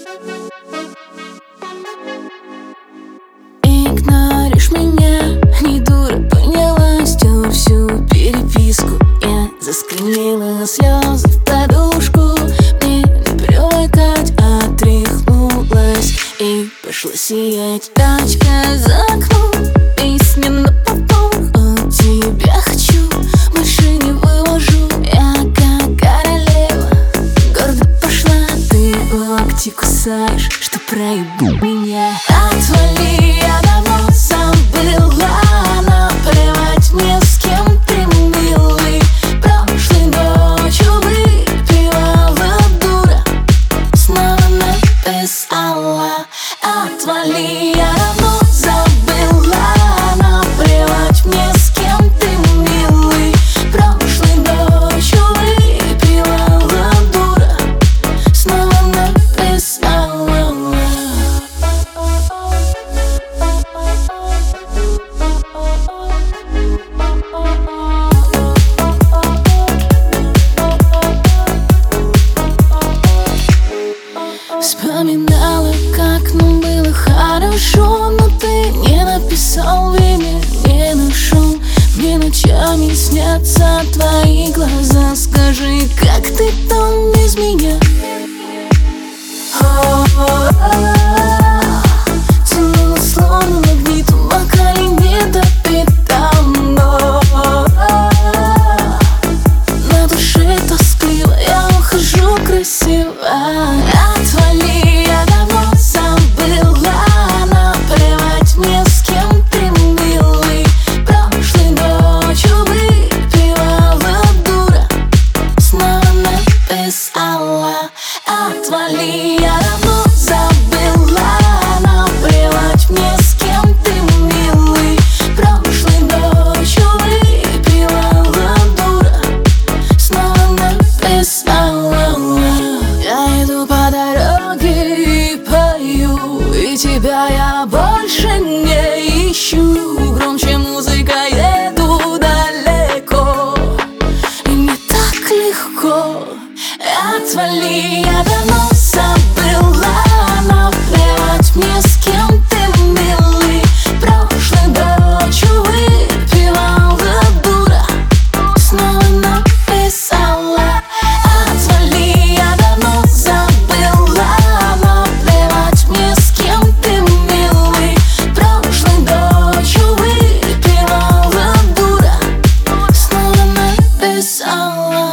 Игноришь меня, не дура, поняла, стер всю переписку. Я заскримела слезы в подушку. Мне не привыкать, отряхнулась и пошла сиять тачка за окном. Песня на повтор, от тебя хочу, больше не вывожу. Я как королева, гордо пошла, ты локти кусаешь, что проебу меня. Отвали, я давно забыла, наплевать мне, с кем ты милый. Прошлой ночью выпивала, дура, снова написала. Отвали, я давно забыла, наплевать мне, с кем ты милый. Прошлой ночью выпивала, дура, снова написала. Вспоминала, как нам было хорошо, но ты не написал время, не нашел. Мне ночами снятся твои глаза. Скажи, как ты там без меня? Тянула словно магнитом, макали не допитан, но на душе тоскливо, я ухожу красиво. Отвали, я давно забыла, наплевать мне, с кем ты милый. Прошлой ночью выпивала, дура, снова написала. Отвали, я давно забыла, наплевать мне, с кем ты милый. Прошлой ночью выпивала, дура, снова написала. Я иду по дороге и пою, и тебя я больше не ищу. Громче музыка, еду далеко, и мне так легко. Отвали, я давно забыла, наплевать мне, с кем ты милый. Прошлой ночью выпивала, дура, снова написала. Отвали, я давно забыла, наплевать мне, с кем ты милый. Прошлой ночью выпивала, дура, снова написала.